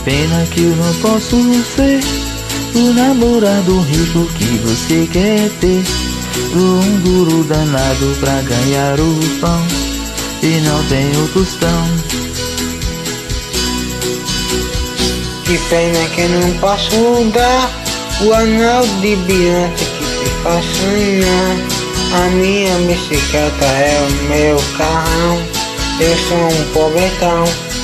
Pena que eu não posso ser o namorado rico que você quer ter, um duro danado pra ganhar o pão e não tem o tostão. Que pena que eu não posso dar o anel de brilhante que te faz sonhar. A minha bicicleta é o meu carrão, eu sou um pobretão.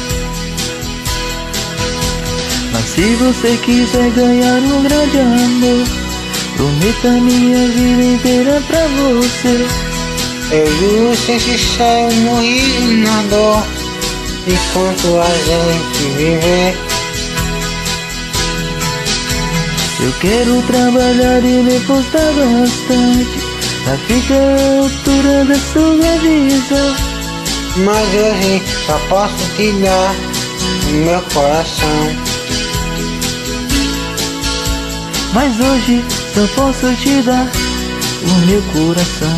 Mas se você quiser ganhar um grande amor, prometa minha vida inteira pra você. Eu juro ser sincero, morri na dor enquanto a gente viver. Eu quero trabalhar e me postar bastante pra ficar à altura da sua visão. Mas hoje só posso te dar o meu coração. Mas hoje só posso te dar o meu coração.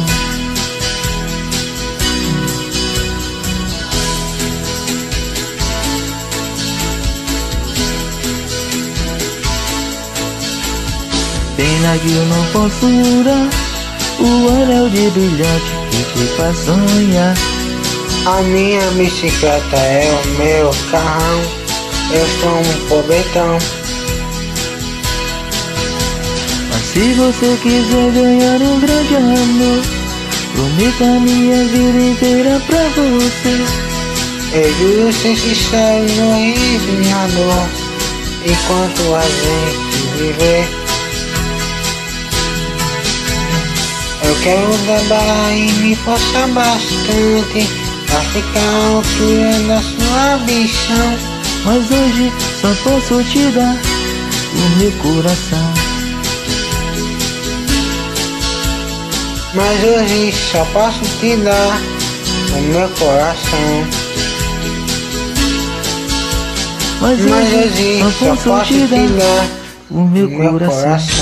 Pena que eu não posso dar o anel de brilhante que te faz sonhar. A minha bicicleta é o meu carrão, eu sou um pobretão. Mas se você quiser ganhar um grande amor, prometa minha vida inteira pra você. Eu juro ser sincero, morri na dor enquanto a gente viver. Eu quero trabalhar e me forçar bastante pra ficar à altura da sua ambição. Mas hoje só posso te dar o meu coração. Mas hoje só posso te dar o meu coração. Mas hoje só posso te dar o meu coração.